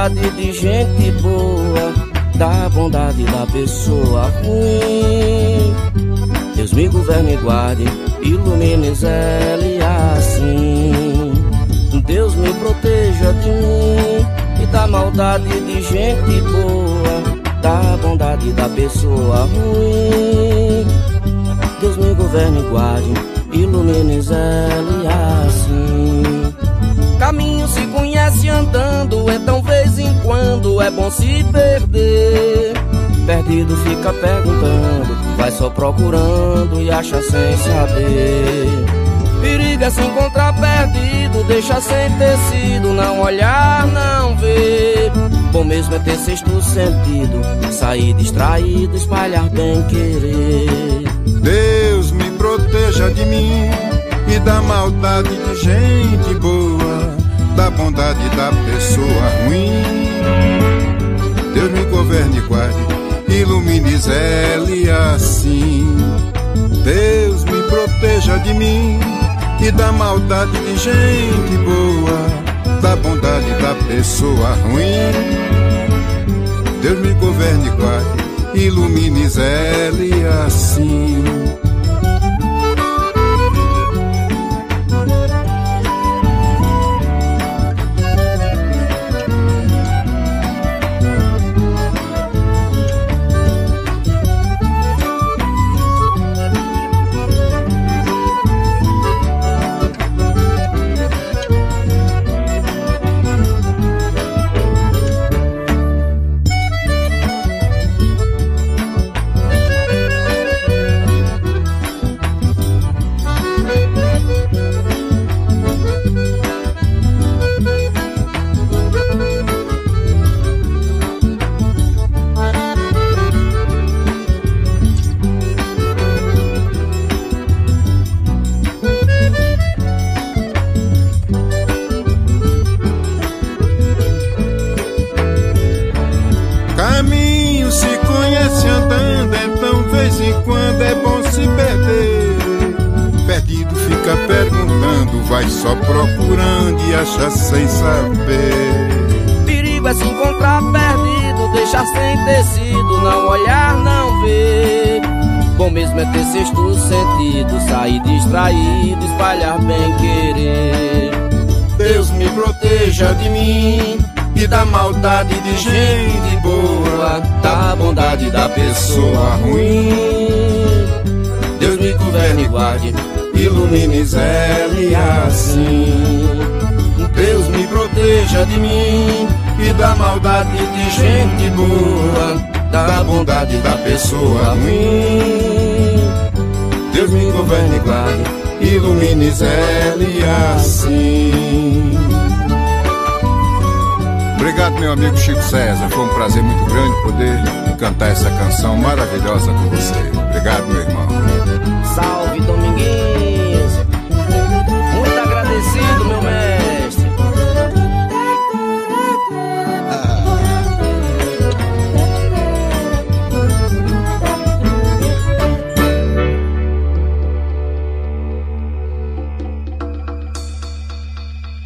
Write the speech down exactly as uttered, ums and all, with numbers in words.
maldade de gente boa, da bondade da pessoa ruim. Deus me governe e guarde, ilumine Zélia assim. Deus me proteja de mim e da maldade de gente boa, da bondade da pessoa ruim. Deus me governe e guarde, ilumine Zélia assim. Caminho se conhece andando, então vez em quando é bom se perder. Perdido fica perguntando, vai só procurando e acha sem saber. Perigo é se encontrar perdido, deixa sem tecido, não olhar, não ver. Bom mesmo é ter sexto sentido, sair distraído, espalhar bem querer. Deus me proteja de mim e da maldade de gente boa, da bondade da pessoa ruim. Deus me governe e guarde, ilumine Zélia assim. Deus me proteja de mim e da maldade de gente boa, da bondade da pessoa ruim. Deus me governe e guarde, ilumine Zélia assim. Vai só procurando e acha sem saber. Perigo é se encontrar perdido, deixar sem tecido, não olhar, não ver. Bom mesmo é ter sexto sentido, sair distraído, espalhar bem querer. Deus me proteja de mim e da maldade de gente boa, da bondade da pessoa ruim. Deus me governe e guarde, ilumine Zélia assim. Deus me proteja de mim e da maldade de gente boa, da bondade da pessoa ruim. Deus me governe e guarde, ilumine Zélia assim. Obrigado, meu amigo Chico César, foi um prazer muito grande poder cantar essa canção maravilhosa com você. Obrigado, meu irmão. Salve, Dominguinho.